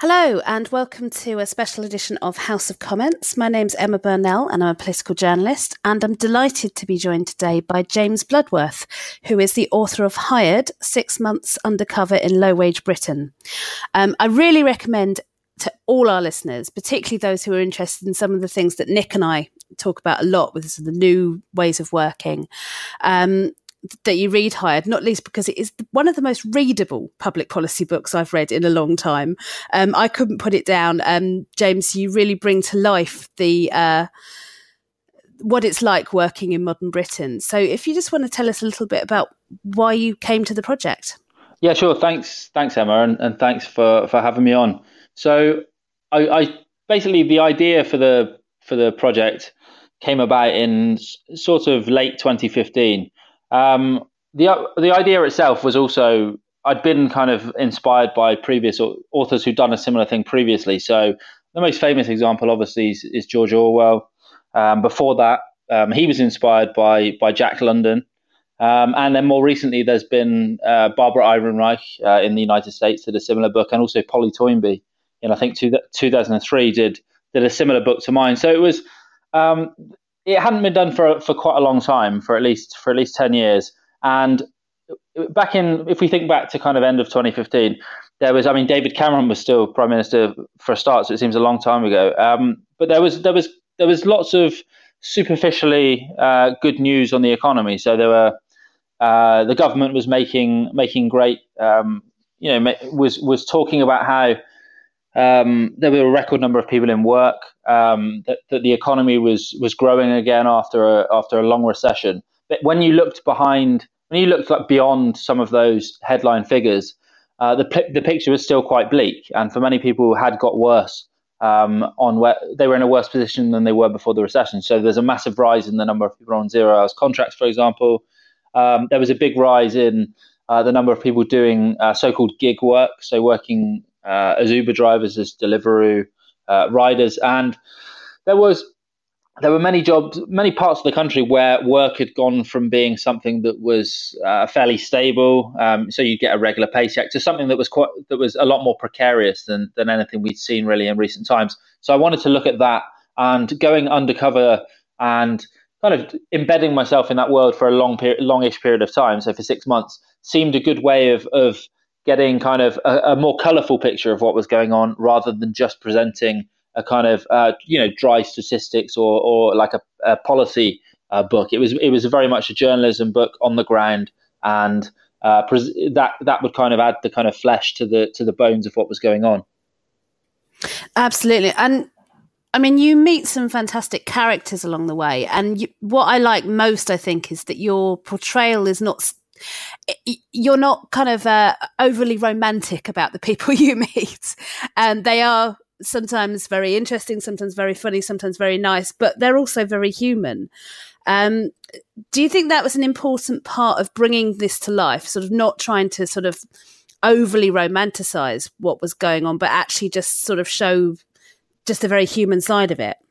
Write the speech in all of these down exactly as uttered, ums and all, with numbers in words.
Hello and welcome to a special edition of House of Comments. My name's Emma Burnell and I'm a political journalist, and I'm delighted to be joined today by James Bloodworth, who is the author of Hired, Six Months Undercover in Low-Wage Britain. Um, I really recommend to all our listeners, particularly those who are interested in some of the things that Nick and I talk about a lot with the new ways of working, um, that you read Hired, not least because it is one of the most readable public policy books I've read in a long time. Um, I couldn't put it down. Um, James, you really bring to life the uh, what it's like working in modern Britain. So if you just want to tell us a little bit about why you came to the project. Yeah, sure. Thanks, thanks, Emma, and, and thanks for, for having me on. So I, I basically the idea for the for the project came about in sort of late twenty fifteen. Um, the the idea itself was also, I'd been kind of inspired by previous authors who'd done a similar thing previously. So the most famous example, obviously, is, is George Orwell. Um, before that, um, he was inspired by by Jack London. Um, and then more recently, there's been uh, Barbara Ehrenreich uh, in the United States did a similar book, and also Polly Toynbee in, I think, two, two thousand three did did a similar book to mine. So it was... Um, It hadn't been done for for quite a long time, for at least for at least ten years. And back in, if we think back to kind of end of twenty fifteen, there was, I mean, David Cameron was still Prime Minister for a start, so it seems a long time ago. Um, but there was there was there was lots of superficially uh, good news on the economy. So there were uh, the government was making making great, um, you know, was was talking about how. Um, there were a record number of people in work. Um, that, that the economy was was growing again after a, after a long recession. But when you looked behind, when you looked like beyond some of those headline figures, uh, the the picture was still quite bleak. And for many people, had got worse. Um, on where they were in a worse position than they were before the recession. So there's a massive rise in the number of people on zero hours contracts, for example. Um, there was a big rise in uh, the number of people doing uh, so-called gig work, so working. Uh, as Uber drivers, as Deliveroo uh, riders, and there was there were many jobs, many parts of the country where work had gone from being something that was uh, fairly stable, um, so you get a regular paycheck, to something that was quite that was a lot more precarious than than anything we'd seen really in recent times. So I wanted to look at that, and going undercover and kind of embedding myself in that world for a long period, longish period of time. So for six months seemed a good way of of getting kind of a, a more colourful picture of what was going on, rather than just presenting a kind of uh, you know dry statistics or or like a, a policy uh, book. It was it was very much a journalism book on the ground, and uh, pres- that that would kind of add the kind of flesh to the to the bones of what was going on. Absolutely, and I mean, you meet some fantastic characters along the way, and you, what I like most, I think, is that your portrayal is not. You're not kind of uh, overly romantic about the people you meet. And they are sometimes very interesting, sometimes very funny, sometimes very nice, but they're also very human. Um, do you think that was an important part of bringing this to life, sort of not trying to sort of overly romanticize what was going on, but actually just sort of show just the very human side of it?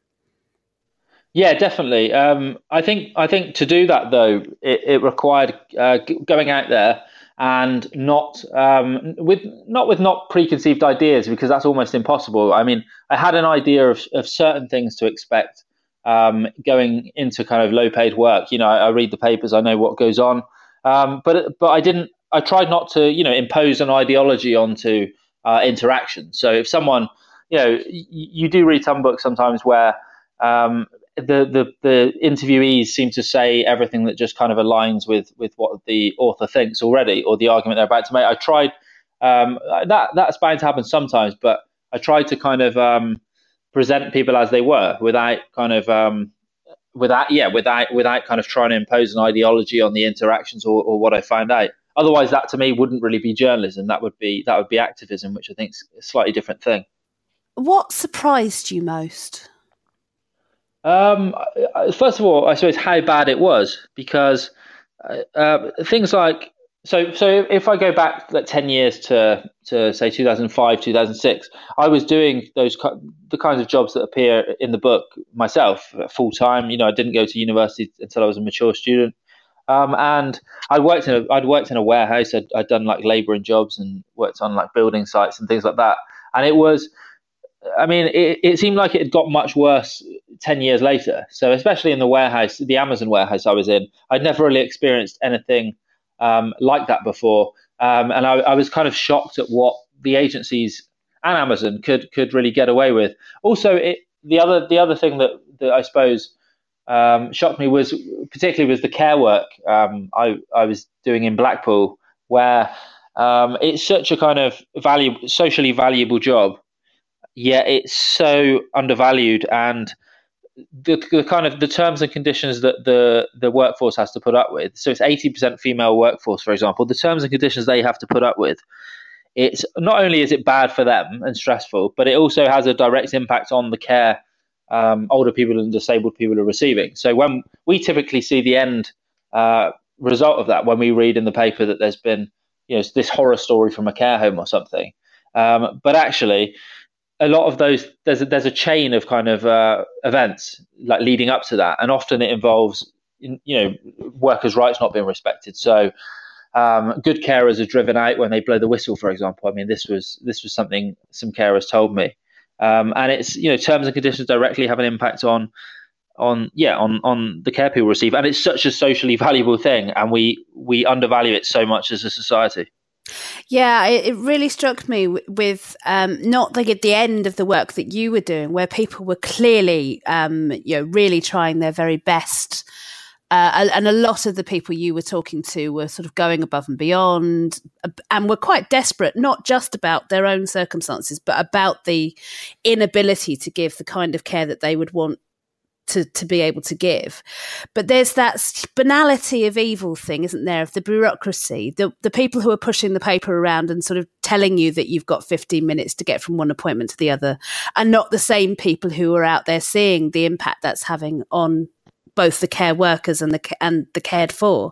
Yeah, definitely. Um, I think I think to do that though, it, it required uh, g- going out there and not um, with not with not preconceived ideas, because that's almost impossible. I mean, I had an idea of, of certain things to expect um, going into kind of low paid work. You know, I, I read the papers, I know what goes on, um, but but I didn't. I tried not to, you know, impose an ideology onto uh, interaction. So if someone, you know, y- you do read some books sometimes where um, The, the the interviewees seem to say everything that just kind of aligns with with what the author thinks already, or the argument they're about to make. I tried um, that that's bound to happen sometimes, but I tried to kind of um, present people as they were, without kind of um, without yeah without without kind of trying to impose an ideology on the interactions or, or what I found out. Otherwise, that to me wouldn't really be journalism. That would be that would be activism, which I think is a slightly different thing. What surprised you most? Um, first of all, I suppose how bad it was, because uh, uh, things like so. So if I go back like ten years to to say two thousand five, two thousand six, I was doing those the kinds of jobs that appear in the book myself full time. You know, I didn't go to university until I was a mature student, um, and I worked in a I'd worked in a warehouse. I'd, I'd done like labouring jobs and worked on like building sites and things like that. And it was, I mean, it, it seemed like it had got much worse ten years later. So especially in the warehouse, the Amazon warehouse I was in, I'd never really experienced anything um, like that before. Um, and I, I was kind of shocked at what the agencies and Amazon could could really get away with. Also, it, the other the other thing that, that I suppose um, shocked me was particularly was the care work um, I, I was doing in Blackpool, where um, it's such a kind of valuable, socially valuable job, yet it's so undervalued, and the, the kind of the terms and conditions that the the workforce has to put up with. So it's eighty percent female workforce, for example. The terms and conditions they have to put up with. It's not only is it bad for them and stressful, but it also has a direct impact on the care um, older people and disabled people are receiving. So when we typically see the end uh, result of that, when we read in the paper that there's been, you know, this horror story from a care home or something, um, but actually a lot of those, there's a, there's a chain of kind of uh, events like leading up to that, and often it involves, you know, workers' rights not being respected. So um, good carers are driven out when they blow the whistle, for example. I mean, this was this was something some carers told me, um, and it's, you know, terms and conditions directly have an impact on on yeah on on the care people receive, and it's such a socially valuable thing, and we we undervalue it so much as a society. Yeah, it, it really struck me w- with um, not like at the end of the work that you were doing, where people were clearly, um, you know, really trying their very best, uh, and a lot of the people you were talking to were sort of going above and beyond, and were quite desperate, not just about their own circumstances, but about the inability to give the kind of care that they would want to to be able to give. But there's that banality of evil thing, isn't there, of the bureaucracy, the the people who are pushing the paper around and sort of telling you that you've got fifteen minutes to get from one appointment to the other, are not the same people who are out there seeing the impact that's having on both the care workers and the and the cared for.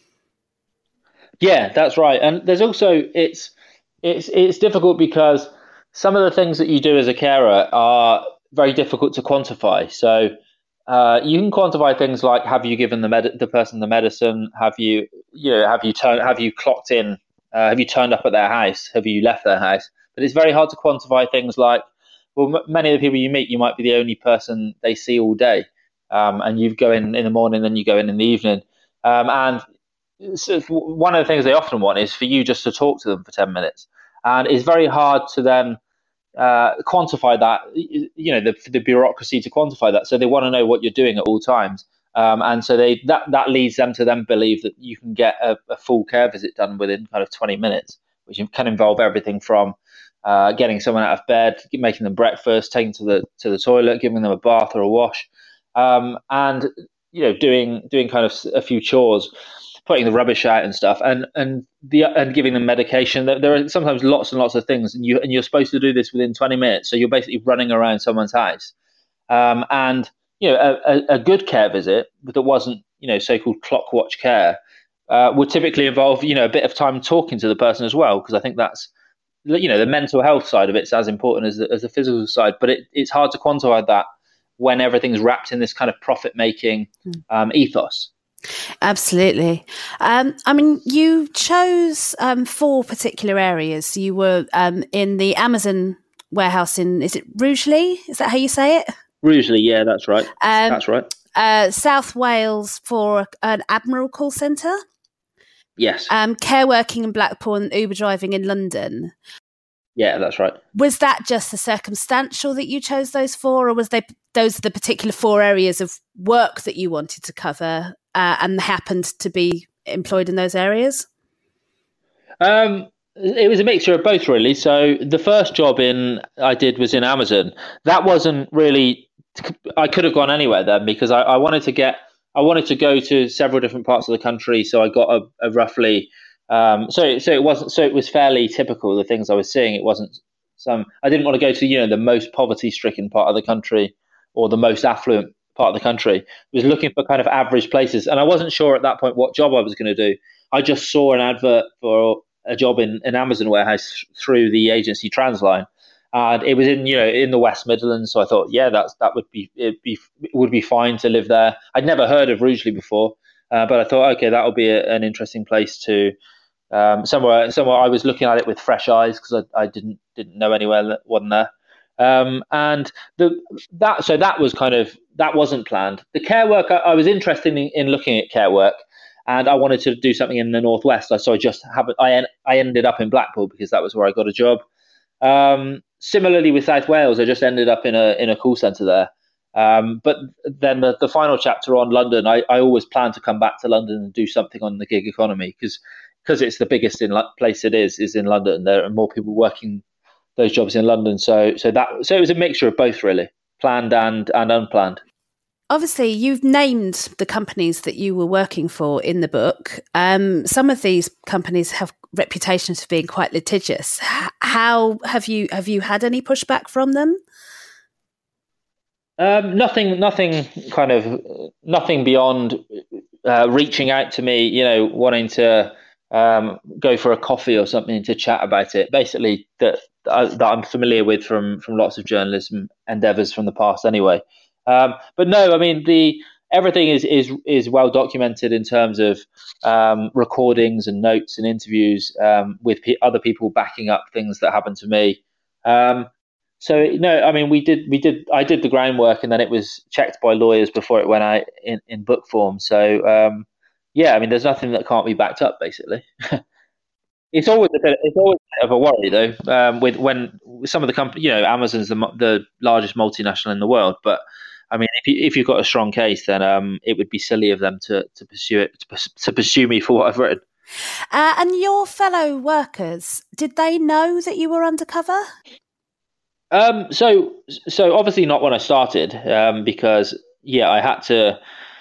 Yeah, that's right. And there's also, it's it's it's difficult because some of the things that you do as a carer are very difficult to quantify. So Uh, you can quantify things like, have you given the med- the person the medicine? Have you, you know, have you turned, have you clocked in? Uh, have you turned up at their house? Have you left their house? But it's very hard to quantify things like, well, m- many of the people you meet, you might be the only person they see all day, um, and you go in in the morning, then you go in in the evening, um, and so one of the things they often want is for you just to talk to them for ten minutes, and it's very hard to then uh, quantify that, you know, the, the bureaucracy to quantify that. So they want to know what you're doing at all times. Um, and so they that, that leads them to then believe that you can get a, a full care visit done within kind of twenty minutes, which can involve everything from uh, getting someone out of bed, making them breakfast, taking to the to the toilet, giving them a bath or a wash, um, and, you know, doing doing kind of a few chores, putting the rubbish out and stuff, and and the and giving them medication. There are sometimes lots and lots of things, and you and you're supposed to do this within twenty minutes. So you're basically running around someone's house, um, and you know, a, a good care visit that wasn't, you know, so-called clock watch care uh, would typically involve, you know, a bit of time talking to the person as well, because I think that's, you know, the mental health side of it's as important as the, as the physical side, but it, it's hard to quantify that when everything's wrapped in this kind of profit-making um, ethos. Absolutely. Um, I mean, you chose um, four particular areas. You were um, in the Amazon warehouse in, is it Rugeley? Is that how you say it? Rugeley, yeah, that's right. Um, that's right. Uh, South Wales for an Admiral call centre. Yes. Um, care working in Blackpool and Uber driving in London. Yeah, that's right. Was that just the circumstantial that you chose those four, or was they those the particular four areas of work that you wanted to cover uh, and happened to be employed in those areas? Um, it was a mixture of both, really. So the first job in I did was in Amazon. That wasn't really, I could have gone anywhere then, because I, I wanted to get, I wanted to go to several different parts of the country. So I got a, a roughly, um, so so it wasn't, so it was fairly typical, the things I was seeing. It wasn't some, I didn't want to go to, you know, the most poverty-stricken part of the country or the most affluent part of the country. I was looking for kind of average places, and I wasn't sure at that point what job I was going to do. I just saw an advert for a job in an Amazon warehouse through the agency Transline, and it was in, you know, in the West Midlands. So I thought, yeah, that's that would be it be it would be fine to live there. I'd never heard of Rugeley before, uh, but I thought, okay, that would be a, an interesting place to Um, somewhere, somewhere I was looking at it with fresh eyes because I, I didn't didn't know anywhere that wasn't there. Um, and the that so that was kind of that wasn't planned. The care work I, I was interested in, in looking at care work, and I wanted to do something in the northwest. So I just haven't. I en- I ended up in Blackpool because that was where I got a job. Um, similarly with South Wales, I just ended up in a in a call centre there. Um, but then the, the final chapter on London, I, I always plan to come back to London and do something on the gig economy because because it's the biggest in place it is is in London. There are more people working those jobs in London, so so that so it was a mixture of both really, planned and and unplanned. Obviously, you've named the companies that you were working for in the book. Um, some of these companies have reputations for being quite litigious. How have you have you had any pushback from them? Um, nothing, nothing, kind of nothing beyond uh, reaching out to me. You know, wanting to um, go for a coffee or something to chat about it. Basically, that that I'm familiar with from from lots of journalism endeavours from the past, anyway. Um, but no, I mean the everything is is is well documented in terms of um, recordings and notes and interviews um, with p- other people backing up things that happened to me. Um, So no, I mean we did we did I did the groundwork and then it was checked by lawyers before it went out in, in book form. So um, yeah, I mean there's nothing that can't be backed up basically. It's always a bit it's always a bit of a worry though um, with when some of the company, you know, Amazon's the the largest multinational in the world, but I mean if you if you've got a strong case, then um, it would be silly of them to to pursue it to, to pursue me for what I've written. Uh, and your fellow workers, did they know that you were undercover? Um, so, so obviously not when I started, um, because yeah, I had to,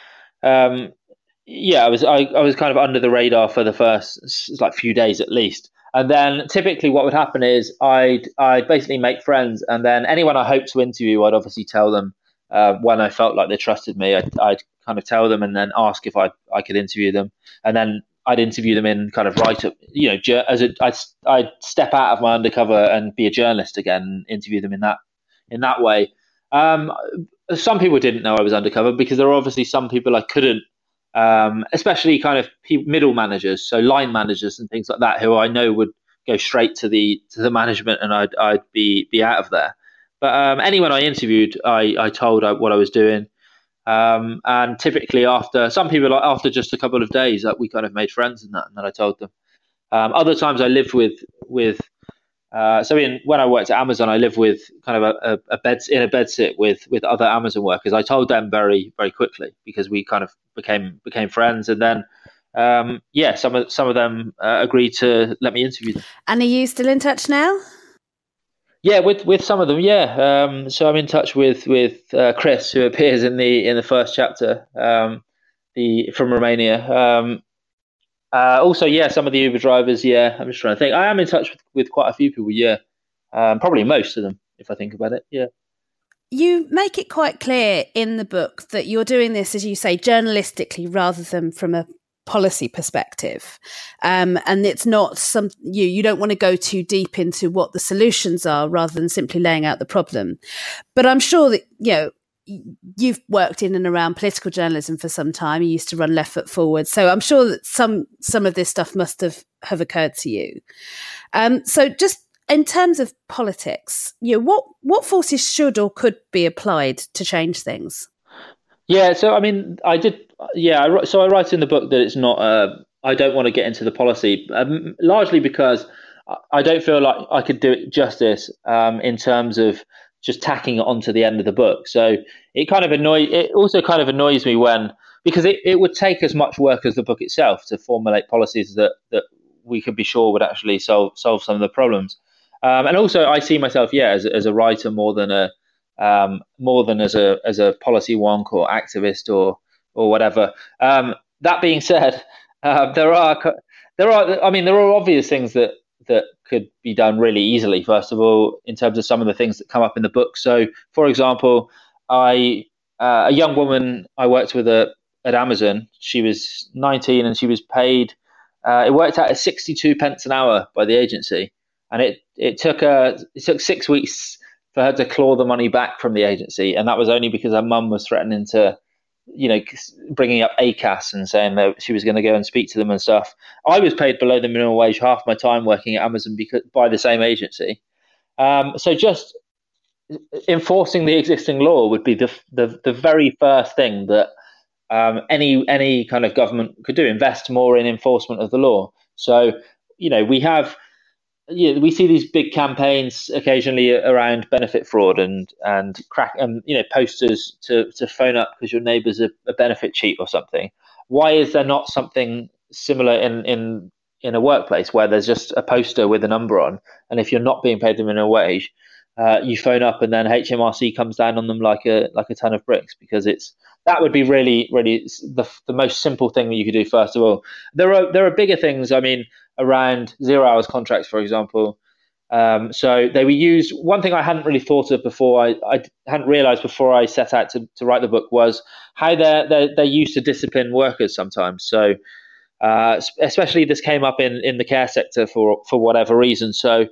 um, yeah, I was, I, I was kind of under the radar for the first like few days at least. And then typically what would happen is I'd, I'd basically make friends and then anyone I hoped to interview, I'd obviously tell them, uh, when I felt like they trusted me, I'd, I'd kind of tell them and then ask if I, I could interview them. And then I'd interview them in kind of right up, you know, as a, I'd, I'd step out of my undercover and be a journalist again, and interview them in that in that way. Um, some people didn't know I was undercover because there were obviously some people I couldn't, um, especially kind of middle managers, so line managers and things like that, who I know would go straight to the to the management, and I'd I'd be be out of there. But um, anyone I interviewed, I I told what I was doing. Um, and typically after some people, like after just a couple of days, that we kind of made friends and that, and then I told them. Um, other times I lived with with uh, so in, when I worked at Amazon, I lived with kind of a, a, a bed in a bed sit with with other Amazon workers. I told them very very quickly because we kind of became became friends, and then um, yeah, some of some of them uh, agreed to let me interview them. And are you still in touch now? Yeah, with, with some of them, yeah. Um, so I'm in touch with with uh, Chris, who appears in the in the first chapter, um, the from Romania. Um, uh, also, yeah, some of the Uber drivers. Yeah, I'm just trying to think. I am in touch with, with quite a few people. Yeah, um, probably most of them, if I think about it. Yeah. You make it quite clear in the book that you're doing this, as you say, journalistically rather than from a policy perspective, um, and it's not some you you don't want to go too deep into what the solutions are rather than simply laying out the problem. But I'm sure that you know you've worked in and around political journalism for some time. You used to run Left Foot Forward, so I'm sure that some some of this stuff must have have occurred to you. Um, so just in terms of politics, you know, what what forces should or could be applied to change things? Yeah, so I mean, I did. Yeah, I, so I write in the book that it's not. Uh, I don't want to get into the policy, um, largely because I don't feel like I could do it justice um, in terms of just tacking it onto the end of the book. So it kind of annoy. It also kind of annoys me when because it, it would take as much work as the book itself to formulate policies that that we could be sure would actually solve solve some of the problems. Um, and also, I see myself, yeah, as as a writer more than a um, more than as a as a policy wonk or activist or or whatever. Um, that being said, uh, there are there are I mean there are obvious things that that could be done really easily. First of all, in terms of some of the things that come up in the book. So, for example, I uh, a young woman I worked with a, at Amazon. She was nineteen and she was paid. Uh, it worked out at sixty-two pence an hour by the agency, and it it took her it took six weeks for her to claw the money back from the agency, and that was only because her mum was threatening to you know, bringing up A C A S and saying that she was going to go and speak to them and stuff. I was paid below the minimum wage half my time working at Amazon because by the same agency. Um, so just enforcing the existing law would be the the, the very first thing that um, any any kind of government could do. Invest more in enforcement of the law. So, you know, we have. Yeah, we see these big campaigns occasionally around benefit fraud and and crack and you know posters to, to phone up because your neighbour's a, a benefit cheat or something. Why is there not something similar in, in in a workplace where there's just a poster with a number on, and if you're not being paid the minimum wage, uh, you phone up and then H M R C comes down on them like a like a ton of bricks, because it's that would be really really the the most simple thing that you could do. First of all, there are there are bigger things. I mean, around zero hours contracts, for example. Um, so they were used. One thing I hadn't really thought of before, I, I hadn't realised before I set out to, to write the book, was how they're, they're, they're used to discipline workers sometimes. So uh, especially this came up in, in the care sector for, for whatever reason. So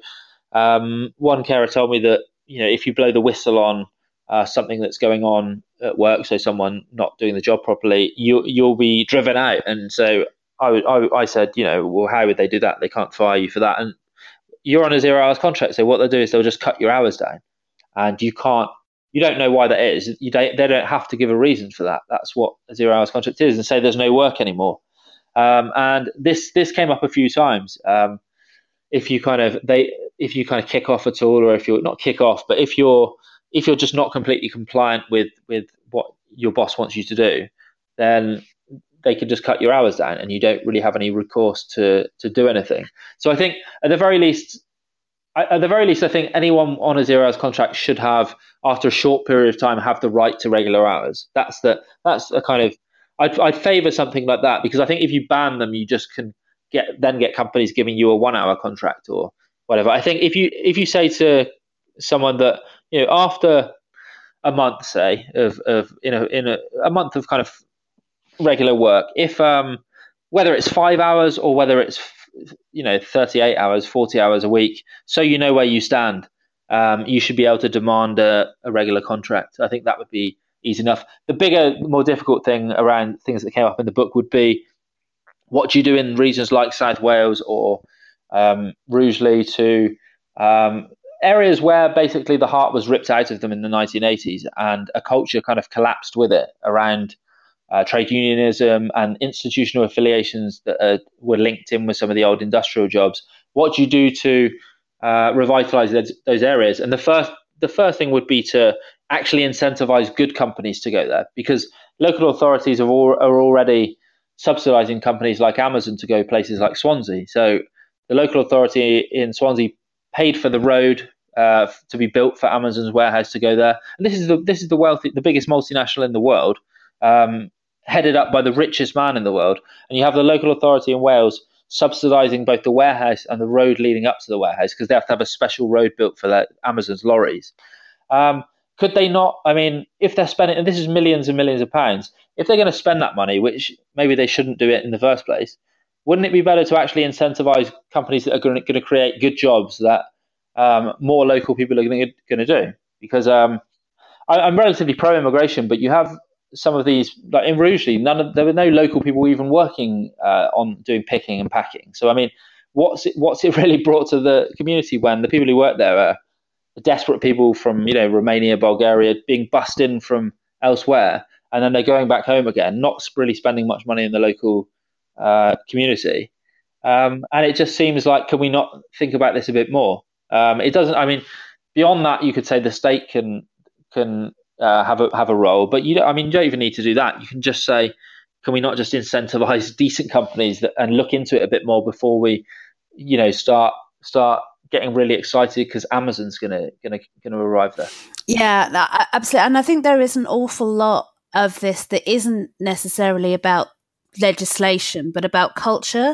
um, one carer told me that, you know, if you blow the whistle on uh, something that's going on at work, so someone not doing the job properly, you, you'll be driven out. And so I, I, I said, you know, well, how would they do that? They can't fire you for that. And you're on a zero hours contract. So what they'll do is they'll just cut your hours down, and you can't, you don't know why that is. You don't, they don't have to give a reason for that. That's what a zero hours contract is, and say there's no work anymore. Um, and this, this came up a few times. Um, if you kind of, they, if you kind of kick off at all, or if you're not kick off, but if you're, if you're just not completely compliant with, with what your boss wants you to do, then they could just cut your hours down and you don't really have any recourse to, to do anything. So I think at the very least, at the very least, I think anyone on a zero hours contract should have, after a short period of time, have the right to regular hours. That's the, that's a kind of, I'd, I'd favor something like that, because I think if you ban them, you just can get, then get companies giving you a one hour contract or whatever. I think if you, if you say to someone that, you know, after a month, say, of, of, you know, in a, a month of kind of regular work, if um whether it's five hours or whether it's, you know, thirty-eight hours, forty hours a week, so you know where you stand, um you should be able to demand a, a regular contract. I think that would be easy enough. The bigger, more difficult thing around things that came up in the book would be, what do you do in regions like South Wales or um Rugeley, to um areas where basically the heart was ripped out of them in the nineteen eighties and a culture kind of collapsed with it around Uh, trade unionism and institutional affiliations that uh, were linked in with some of the old industrial jobs. What do you do to uh, revitalize those, those areas? And the first, the first thing would be to actually incentivize good companies to go there, because local authorities are, all, are already subsidizing companies like Amazon to go places like Swansea. So the local authority in Swansea paid for the road uh, to be built for Amazon's warehouse to go there. And this is the this is the wealthy, the biggest multinational in the world. Um, headed up by the richest man in the world, and you have the local authority in Wales subsidising both the warehouse and the road leading up to the warehouse, because they have to have a special road built for their Amazon's lorries. Um, could they not, I mean, if they're spending, and this is millions and millions of pounds, if they're going to spend that money, which maybe they shouldn't do it in the first place, wouldn't it be better to actually incentivise companies that are going to, going to create good jobs that um, more local people are going to, going to do? Because um, I, I'm relatively pro-immigration, but you have some of these, like in Rugeley, none of there were no local people even working uh, on doing picking and packing. So I mean, what's it, what's it really brought to the community when the people who work there are desperate people from, you know, Romania, Bulgaria, being bussed in from elsewhere, and then they're going back home again, not really spending much money in the local uh, community. Um, and it just seems like, can we not think about this a bit more? Um, it doesn't. I mean, beyond that, you could say the state can can. Uh, have a have a role, but you don't, I mean, you don't even need to do that. You can just say, can we not just incentivize decent companies that, and look into it a bit more before we, you know, start start getting really excited because Amazon's gonna gonna gonna arrive there. Yeah, that, absolutely. And I think there is an awful lot of this that isn't necessarily about legislation, but about culture.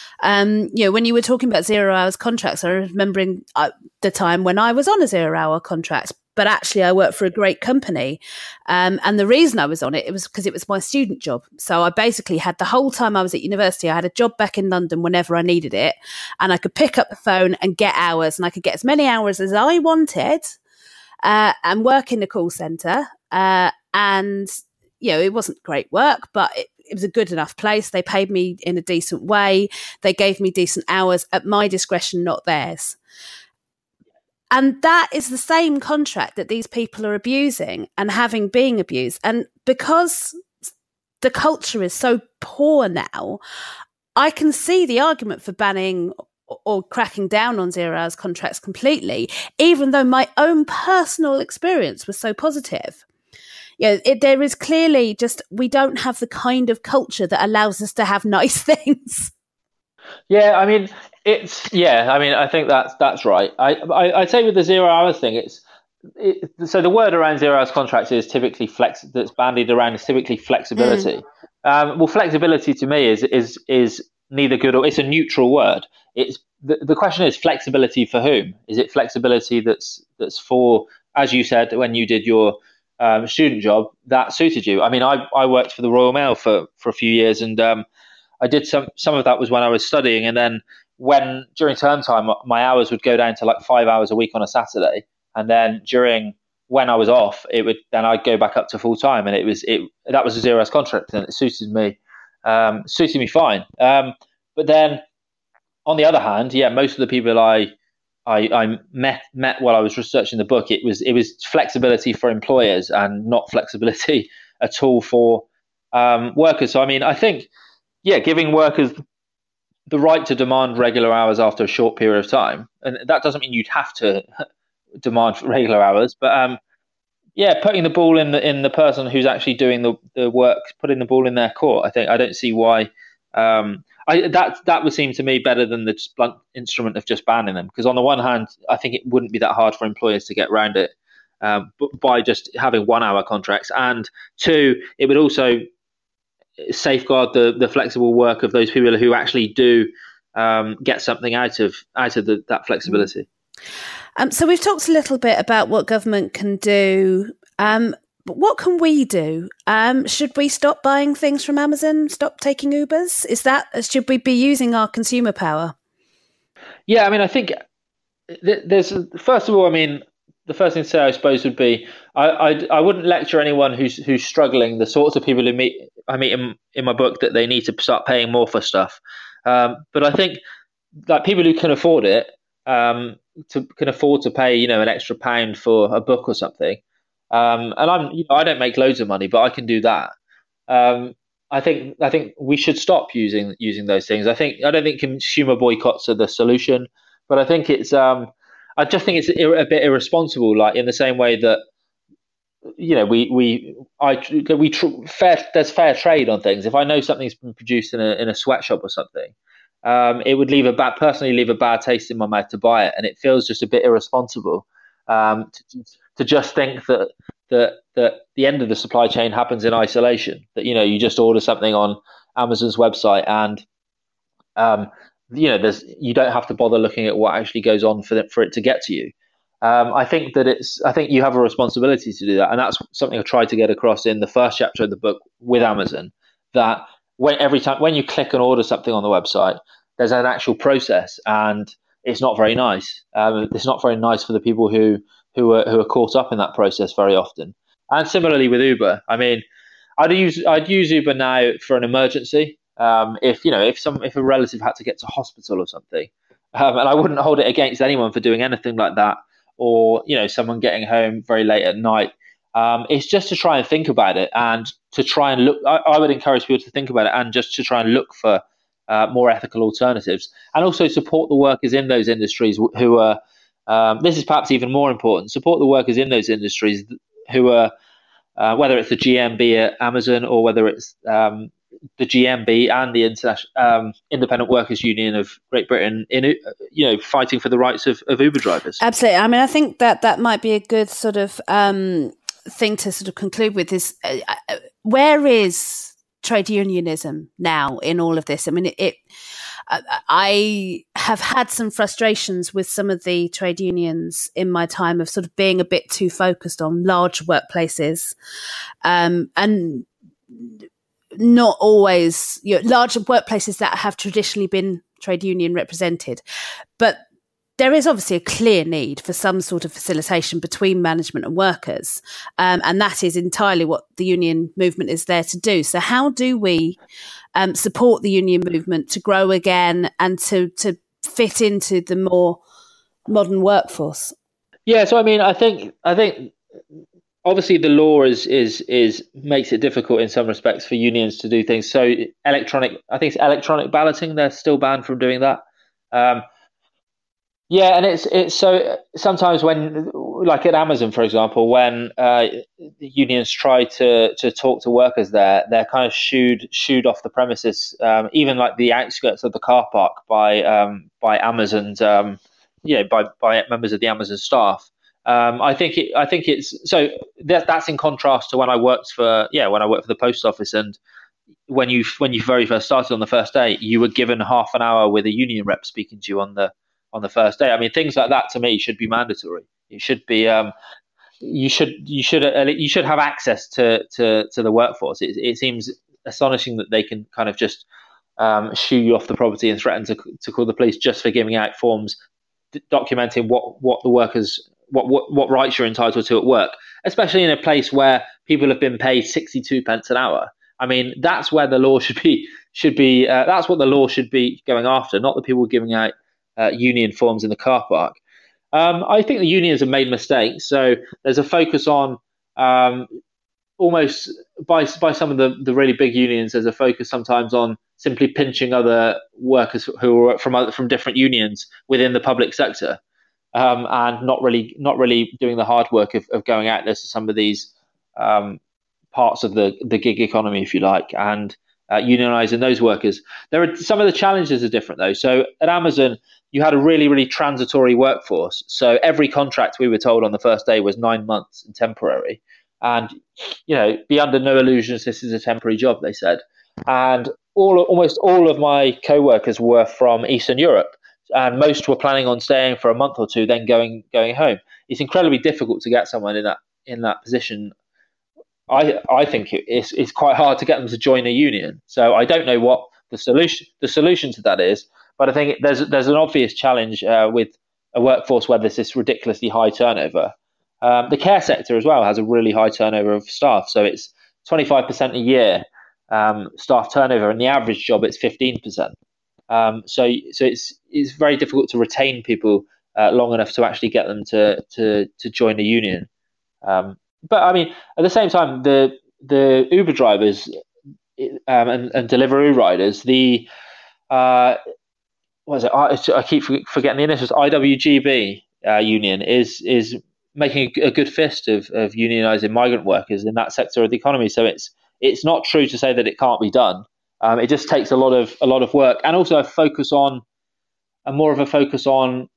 Um, you know, when you were talking about zero hours contracts, I was remembering uh, the time when I was on a zero hour contract, but actually I worked for a great company. Um, and the reason I was on it, it was because it was my student job. So I basically had the whole time I was at university, I had a job back in London whenever I needed it. And I could pick up the phone and get hours, and I could get as many hours as I wanted uh, and work in the call centre. Uh, and you know, it wasn't great work, but it, it was a good enough place. They paid me in a decent way. They gave me decent hours at my discretion, not theirs. And that is the same contract that these people are abusing and having been abused. And because the culture is so poor now, I can see the argument for banning or cracking down on zero hours contracts completely, even though my own personal experience was so positive. Yeah, you know, there is clearly just, we don't have the kind of culture that allows us to have nice things. Yeah, I mean, it's, yeah, I mean, I think that's, that's right. I, I, I'd say with the zero hours thing, it's, it, so the word around zero hours contracts is typically flex, that's bandied around is typically flexibility. Mm. Um, well, flexibility to me is, is, is neither good or, it's a neutral word. It's, the, the question is flexibility for whom? Is it flexibility that's, that's for, as you said, when you did your um, student job, that suited you? I mean, I, I worked for the Royal Mail for, for a few years, and um, I did some, some of that was when I was studying. And then when during term time, my hours would go down to like five hours a week on a Saturday. And then during, when I was off, it would, then I'd go back up to full time. And it was, it, that was a zero hours contract, and it suited me, um, suited me fine. Um, but then on the other hand, yeah, most of the people I, I, I met, met while I was researching the book, it was, it was flexibility for employers and not flexibility at all for um, workers. So, I mean, I think, yeah, giving workers the right to demand regular hours after a short period of time, and that doesn't mean you'd have to demand regular hours, but um, yeah, putting the ball in the in the person who's actually doing the, the work, putting the ball in their court. I think I don't see why um, I that that would seem to me better than the blunt instrument of just banning them. Because on the one hand, I think it wouldn't be that hard for employers to get around it um, by just having one hour contracts, and two, it would also safeguard the the flexible work of those people who actually do um, get something out of out of the, that flexibility. Um, so we've talked a little bit about what government can do, um, but what can we do? Um, should we stop buying things from Amazon? Stop taking Ubers? Is that should we be using our consumer power? Yeah, I mean, I think there's first of all, I mean, the first thing to say, I suppose, would be I I, I wouldn't lecture anyone who's who's struggling. The sorts of people who meet I meet in, in my book that they need to start paying more for stuff. Um, but I think that people who can afford it. Um, to can afford to pay, you know, an extra pound for a book or something. Um, and I'm, you know, I don't make loads of money, but I can do that. Um, I think, I think we should stop using, using those things. I think, I don't think consumer boycotts are the solution, but I think it's, um, I just think it's a bit irresponsible, like in the same way that, you know, we, we, I, we, tr- fair, there's fair trade on things. If I know something's been produced in a, in a sweatshop or something, Um, it would leave a bad, personally leave a bad taste in my mouth to buy it, and it feels just a bit irresponsible um, to, to just think that that that the end of the supply chain happens in isolation. That, you know, you just order something on Amazon's website, and um, you know, there's you don't have to bother looking at what actually goes on for it, for it to get to you. Um, I think that it's I think you have a responsibility to do that, and that's something I tried to get across in the first chapter of the book with Amazon. That when every time when you click and order something on the website, there's an actual process, and it's not very nice. Um, it's not very nice for the people who who are who are caught up in that process very often. And similarly with Uber, I mean, I'd use I'd use Uber now for an emergency. Um, if you know if some if a relative had to get to hospital or something, um, and I wouldn't hold it against anyone for doing anything like that, or you know someone getting home very late at night. Um, it's just to try and think about it, and to try and look. I, I would encourage people to think about it, and just to try and look for uh, more ethical alternatives, and also support the workers in those industries who are. Um, this is perhaps even more important. Support the workers in those industries who are, uh, whether it's the G M B at Amazon or whether it's um, the G M B and the International um, Independent Workers Union of Great Britain, in you know fighting for the rights of, of Uber drivers. Absolutely. I mean, I think that that might be a good sort of. Um, thing to sort of conclude with is uh, where is trade unionism now in all of this? I mean, it, it uh, I have had some frustrations with some of the trade unions in my time of sort of being a bit too focused on large workplaces um, and not always, you know, large workplaces that have traditionally been trade union represented. But there is obviously a clear need for some sort of facilitation between management and workers. Um, and that is entirely what the union movement is there to do. So how do we um, support the union movement to grow again and to, to fit into the more modern workforce? Yeah, so I mean, I think I think obviously the law is is is makes it difficult in some respects for unions to do things. So electronic, I think it's electronic balloting. They're still banned from doing that. Um, Yeah, and it's it's so sometimes when, like at Amazon, for example, when uh, the unions try to to talk to workers there, they're kind of shooed shooed off the premises, um, even like the outskirts of the car park by um, by Amazon's, um, yeah, by by members of the Amazon staff. Um, I think it, I think it's so that that's in contrast to when I worked for yeah when I worked for the post office, and when you when you very first started on the first day, you were given half an hour with a union rep speaking to you on the on the first day. I mean, things like that to me should be mandatory. It should be, um, you should, you should, uh, you should have access to to, to the workforce. It, it seems astonishing that they can kind of just um, shoo you off the property and threaten to to call the police just for giving out forms d- documenting what what the workers what, what what rights you're entitled to at work, especially in a place where people have been paid sixty-two pence an hour. I mean, that's where the law should be should be. Uh, that's what the law should be going after, not the people giving out Uh, union forms in the car park. Um, I think the unions have made mistakes. So there's a focus on um, almost by by some of the, the really big unions. There's a focus sometimes on simply pinching other workers who are from other, from different unions within the public sector, um, and not really not really doing the hard work of, of going out there to some of these um, parts of the the gig economy, if you like, and uh, unionizing those workers. There are some of the challenges are different though. So at Amazon, you had a really, really transitory workforce. So every contract, we were told on the first day, was nine months and temporary. And, you know, be under no illusions, this is a temporary job, they said. And all, almost all of my co-workers were from Eastern Europe, and most were planning on staying for a month or two, then going going home. It's incredibly difficult to get someone in that in that position. I I think it's it's quite hard to get them to join a union. So I don't know what the solution the solution to that is. But I think there's there's an obvious challenge uh, with a workforce where there's this ridiculously high turnover. Um, the care sector as well has a really high turnover of staff, so it's twenty-five percent a year um, staff turnover, and the average job it's fifteen percent. Um, so so it's it's very difficult to retain people uh, long enough to actually get them to to to join a union. Um, but I mean, at the same time, the the Uber drivers um, and, and Deliveroo riders, the uh, what is it? I, I keep forgetting the initials. I W G B uh, union is is making a, a good fist of, of unionising migrant workers in that sector of the economy. So it's it's not true to say that it can't be done. Um, it just takes a lot of a lot of work, and also a focus on a more of a focus on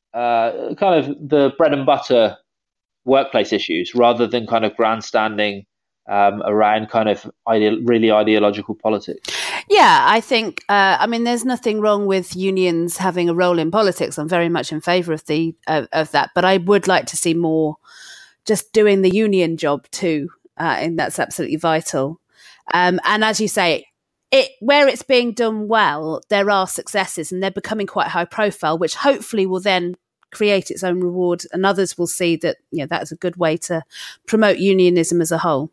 uh, kind of the bread and butter workplace issues rather than kind of grandstanding um, around kind of ide- really ideological politics. Yeah, I think, uh, I mean, there's nothing wrong with unions having a role in politics. I'm very much in favour of the uh, of that, but I would like to see more just doing the union job too, uh, and that's absolutely vital. Um, and as you say, it where it's being done well, there are successes, and they're becoming quite high profile, which hopefully will then create its own reward, and others will see that, you know, that's a good way to promote unionism as a whole.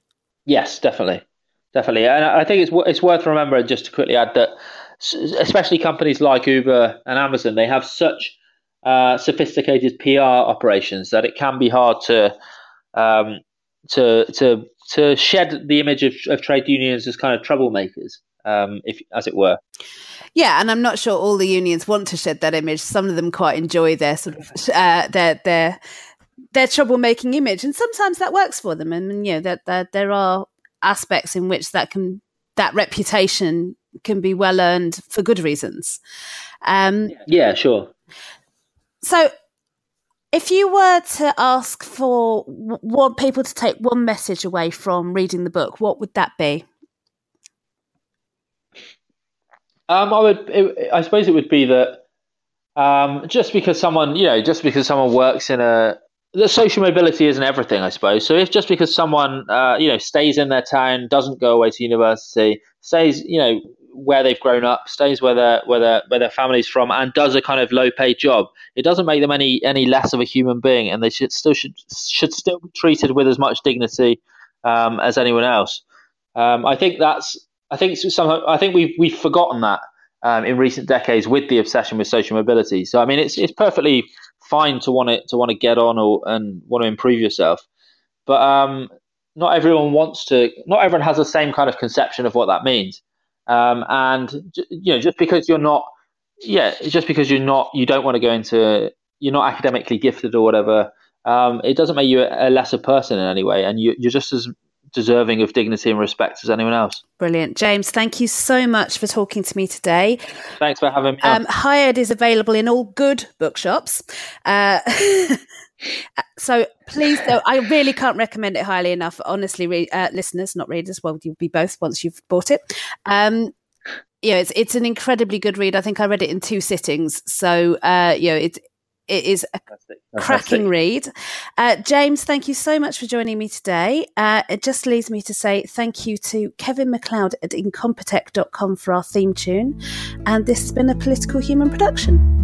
Yes, definitely. Definitely. And I think it's it's worth remembering, just to quickly add, that especially companies like Uber and Amazon, they have such uh, sophisticated P R operations that it can be hard to um, to to to shed the image of, of trade unions as kind of troublemakers, um, if as it were. Yeah, and I'm not sure all the unions want to shed that image. Some of them quite enjoy their sort of uh, their their their troublemaking image, and sometimes that works for them. And you know that, that there are aspects in which that can that reputation can be well earned for good reasons. Um, yeah, sure. So, if you were to ask for want people to take one message away from reading the book, what would that be? Um, I would. It, I suppose it would be that um, just because someone, you know, just because someone works in a the social mobility isn't everything, I suppose. So if just because someone, uh, you know, stays in their town, doesn't go away to university, stays, you know, where they've grown up, stays where their where their where their family's from, and does a kind of low paid job, it doesn't make them any any less of a human being, and they should still should should still be treated with as much dignity um, as anyone else. Um, I think that's I think some I think we've we've forgotten that um, in recent decades with the obsession with social mobility. So I mean, it's it's perfectly fine to want it to want to get on or and want to improve yourself, but um, not everyone wants to. Not everyone has the same kind of conception of what that means. Um, and you know, just because you're not, yeah, just because you're not, you don't want to go into, you're not academically gifted or whatever. Um, it doesn't make you a, a lesser person in any way, and you, you're just as deserving of dignity and respect as anyone else. Brilliant. James, thank you so much for talking to me today. Thanks for having me on. Um, Hired is available in all good bookshops. Uh, so please, though, I really can't recommend it highly enough. Honestly, re- uh, listeners, not readers, well, you'll be both once you've bought it. Um, you know, it's it's an incredibly good read. I think I read it in two sittings. So, uh, you know, it's It is a Fantastic. cracking read. Uh, James, thank you so much for joining me today. Uh, it just leaves me to say thank you to Kevin MacLeod at incompetech dot com for our theme tune. And this has been a Political Human production.